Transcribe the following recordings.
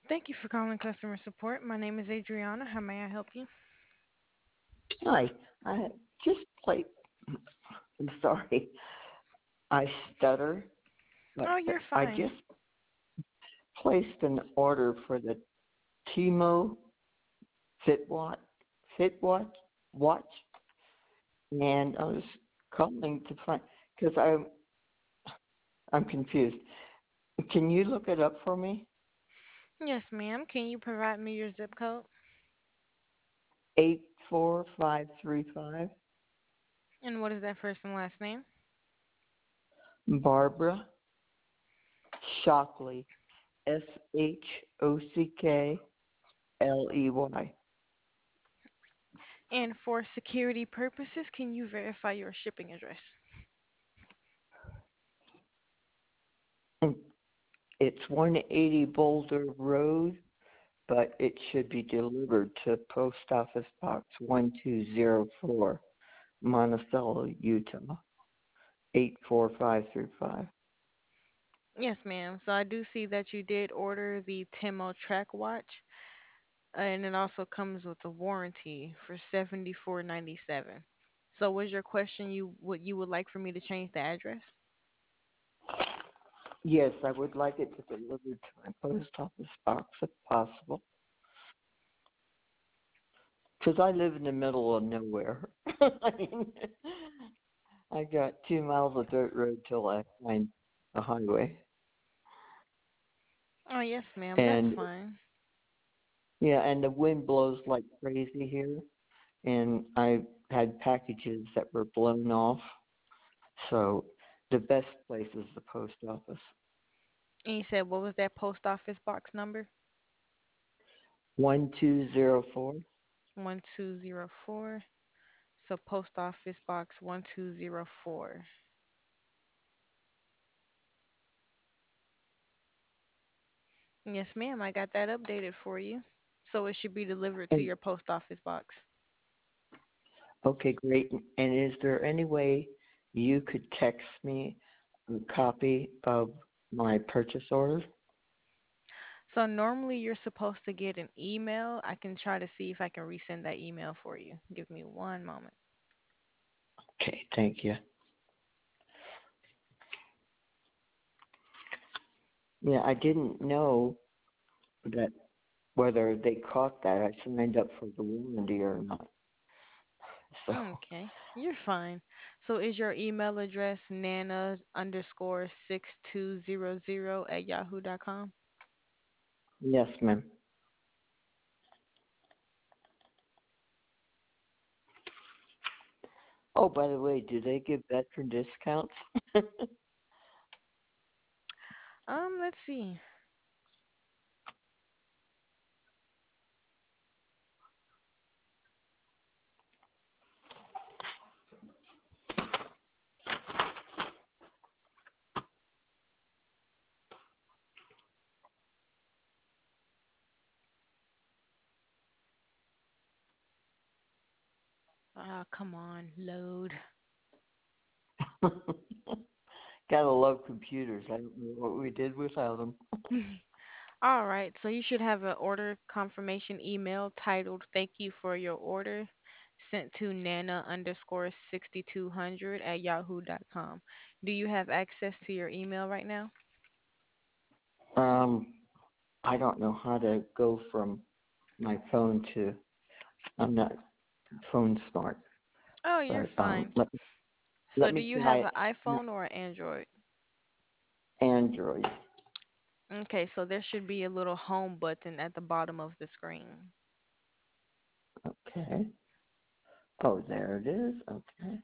Thank you for calling customer support. My name is Adriana. How may I help you? Hi, I just played. I'm sorry, I stutter, but Oh, you're I fine. just placed an order for the Timo FitWatch, FitWatch watch, and I was calling to find because I'm confused. Can you look it up for me? Yes, ma'am. Can you provide me your zip code? 84535. And what is that first and last name? Barbara Shockley, Shockley. And for security purposes, can you verify your shipping address? It's 180 Boulder Road, but it should be delivered to Post Office Box 1204, Monticello, Utah 84535. Yes, ma'am. So I do see that you did order the Timo Track watch, and it also comes with a warranty for 74.97. So was your question you would like for me to change the address? Yes, I would like it to be delivered to my Post Office Box if possible, because I live in the middle of nowhere. I mean, I got 2 miles of dirt road till I find a highway. Oh, yes, ma'am. That's And fine. yeah, and the wind blows like crazy here, and I had packages that were blown off. So the best place is the post office. And you said what was that post office box number? 1204. 1204. So post office box 1204. Yes, ma'am. I got that updated for you. So it should be delivered to And your post office box. okay, great. And is there any way you could text me a copy of my purchase order? So normally you're supposed to get an email. I can try to see if I can resend that email for you. Give me one moment. Okay, thank you. Yeah, I didn't know that whether they caught that I signed up for the warranty or not. So Okay, you're fine. So is your email address nana underscore 6200 at yahoo.com? yes, ma'am. Oh, by the way, do they give veteran discounts? Let's see. Come on, load. Gotta love computers. I don't know what we did without them. All right, so you should have an order confirmation email titled "Thank you for your order," sent to Nana underscore 6200 at yahoo.com. Do you have access to your email right now? Um, I don't know how to go from my phone to. I'm not phone smart, Oh, you're but fine. So let do me you try have it. an iPhone or an Android? Android. Okay, so there should be a little home button at the bottom of the screen. Okay. Oh, there it is. Okay.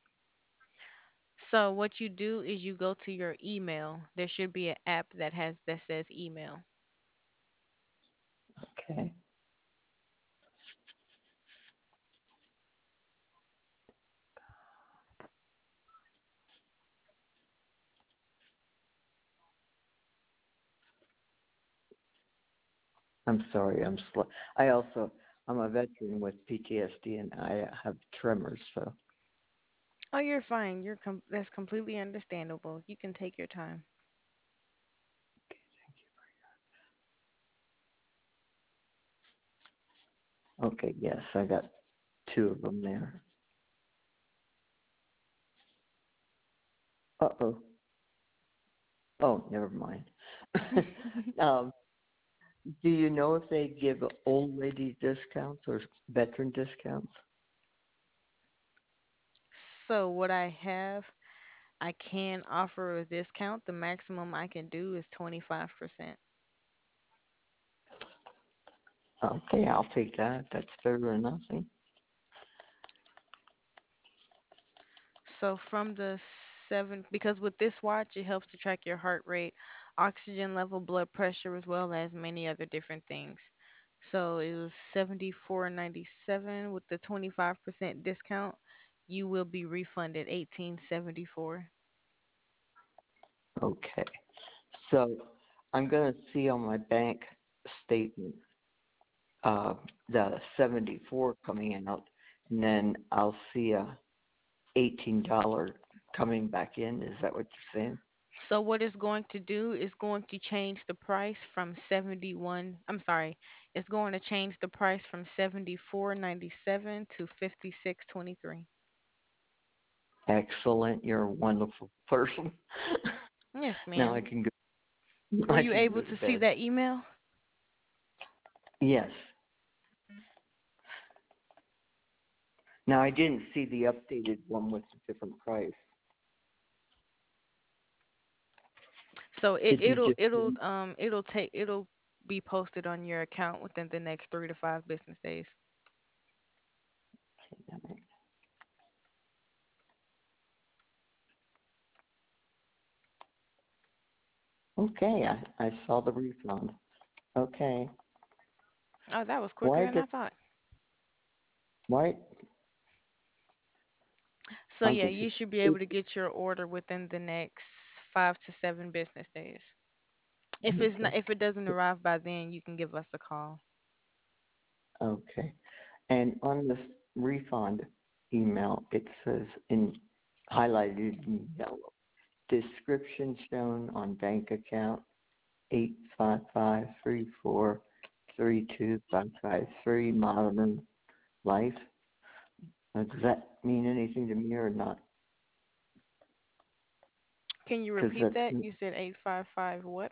So what you do is you go to your email. There should be an app that says email. Okay. I'm sorry. I'm a veteran with PTSD and I have tremors. So Oh, you're fine. That's completely understandable. You can take your time. Okay, yes, I got two of them there. Uh-oh. Oh, never mind. um, do you know if they give old lady discounts or veteran discounts? So what I have, I can offer a discount. The maximum I can do is 25%. Okay, I'll take that. That's better than nothing. So from the seven, because with this watch, it helps to track your heart rate, oxygen level, blood pressure, as well as many other different things. So it was 74.97 with the 25% discount. You will be refunded 18.74. Okay. So I'm going to see on my bank statement uh, the 74 coming out, and then I'll see a $18 coming back in. Is that what you're saying? So what it's going to do is going to change the price from 71. I'm sorry, it's going to change the price from 74.97 to 56.23. Excellent. You're a wonderful person. Yes, Now ma'am. Were I you can able go to to see bed. that email? Yes. Now I didn't see the updated one with a different price. So it Did you it'll just it'll um it'll take it'll be posted on your account within the next 3 to 5 business days. Okay, I saw the refund. Okay. Oh, that was quicker Why than did I thought. why So I'm yeah, you confused. should be able to get your order within the next 5 to 7 business days. If it's Okay. not, if it doesn't arrive by then, you can give us a call. Okay. And on this refund email, it says in highlighted in yellow, description shown on bank account 855343255 Modern Life. Does that mean anything to me or not? Can you Because repeat that's that? You said 855 what?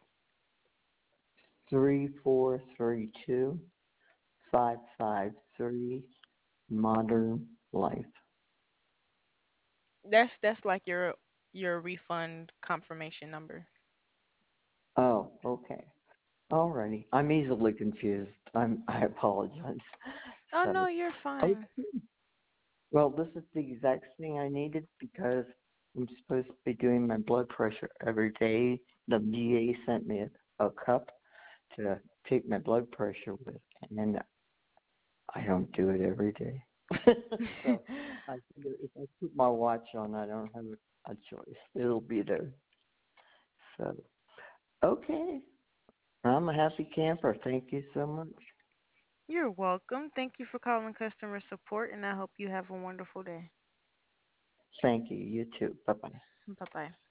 3432553 Modern Life. That's like your refund confirmation number. Oh, okay. Alrighty. I'm easily confused. I apologize. Oh So, no, you're okay. fine. Well, this is the exact thing I needed because I'm supposed to be doing my blood pressure every day. The VA sent me a cup to take my blood pressure with, and I don't do it every day. So I figure if I put my watch on, I don't have a choice. It'll be there. So, okay. I'm a happy camper. Thank you so much. You're welcome. Thank you for calling customer support, and I hope you have a wonderful day. Thank you. You too. Bye bye. Bye bye.